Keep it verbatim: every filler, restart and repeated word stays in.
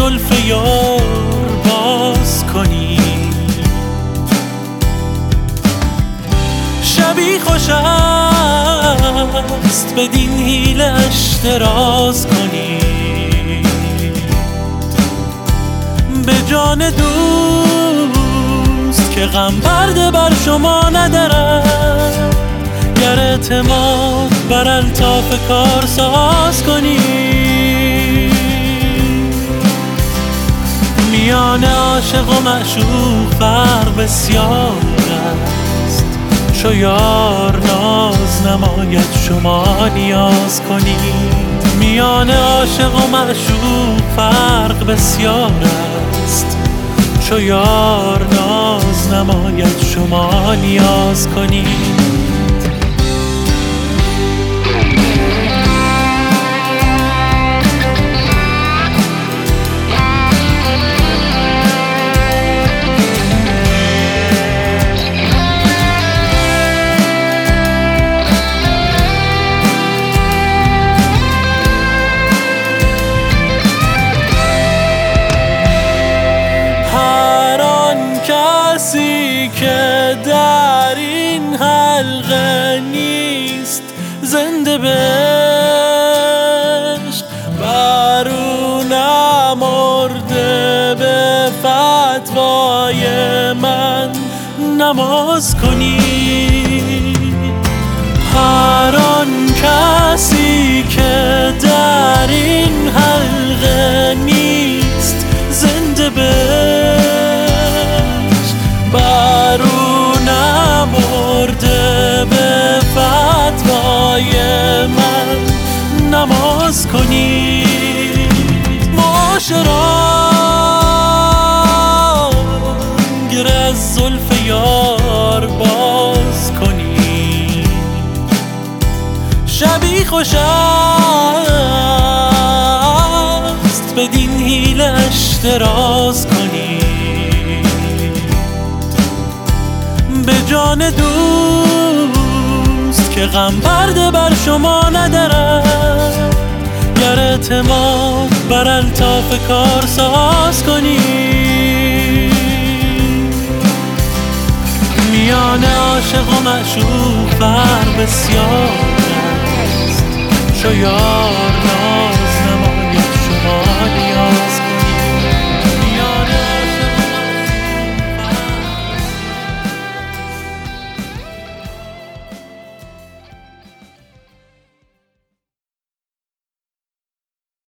زلف یار باز کنی. شبی خوش است بدین حیلش دراز کنی. به جان دوست که غم برده بر شما ندارد، گر اعتماد بر الطاف کار ساز کنی. میان عاشق و معشوق فرق بسیار است، چو یار ناز نماید شما نیاز کنید. میان عاشق و معشوق فرق بسیار است، چو یار ناز نماید شما نیاز کنید. که در این حلقه نیست زنده بهش، بر او نمرده به فتوای من نماز کنی. هر آن کسی که در این حلقه نیست زنده بهش، بر او نمرده به فتوای من نماز کنید. معاشران گره از زلف یار باز کنید. شبی خوش است بدین حیلش دراز کنید. به جان دوست که غم برده بر شما ندارد، گر اعتماد بر الطاف کار ساز کنی. میان عاشق و معشوق فرق بسیار است، چو یار